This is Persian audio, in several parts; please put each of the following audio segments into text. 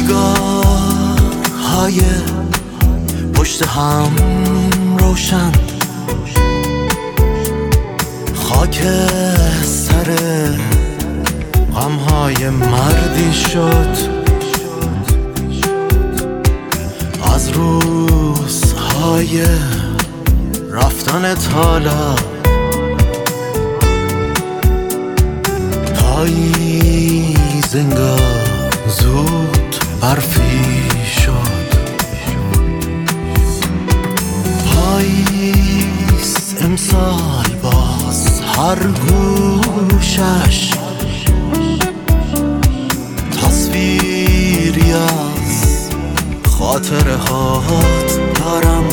سیگار های پشت هم روشن، خاک سر غمهای مردی شد. از روزهای رفتنت حالا پاییز انگار زود برفی شد. پاییز امسال باز هر گوشش تصویری از خاطره هات دارم.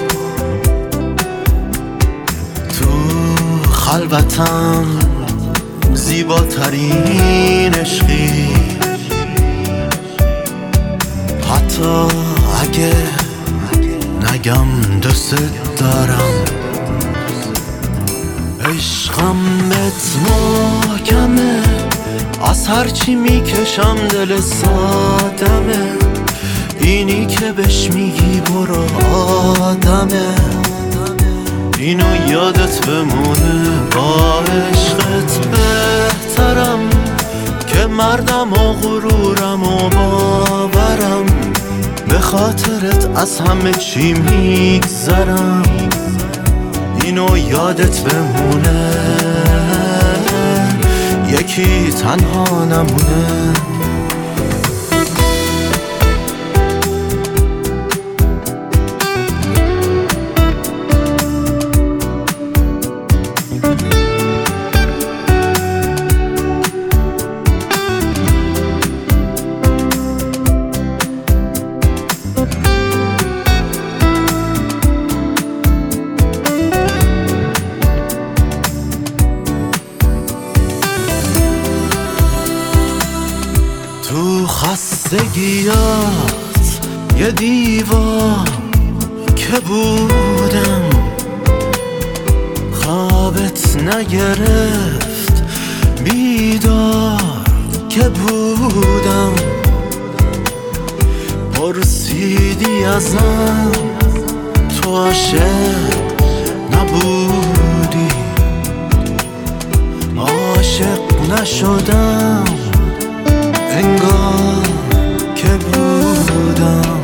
تو خلوتم زیباترین عشقی، حتی اگه نگم دوست دارم. عشقم بهت محکمه، از هرچی میکشم دل سادمه. اینی که بهش میگی برو آدمه، اینو یادت بمونه. با عشقت بهترم که مردم و غرورم و باورم. به خاطرت از همه چی میگذرم، اینو یادت بمونه. یکی تنها نمونه. تو خستگیات یه دیوار که بودم، خوابت نگرفت بیدار که بودم. پرسیدی ازم تو عاشق نبودی، عاشق نشدم انگار که بودم.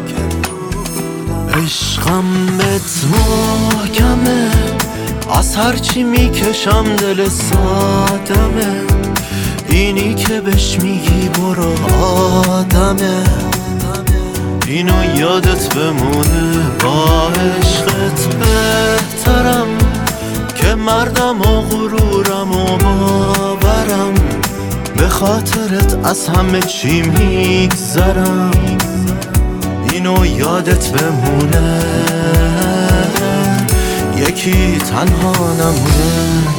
عشقم بهت محکمه، از هرچی میکشم دل سادمه. اینی که بهش میگی برو آدمه، اینو یادت بمونه. با عشقت بهترم که مردم و غرورم و باورم. به خاطرت از همه چی میگذرم، اینو یادت بمونه. یکی تنها نمونه.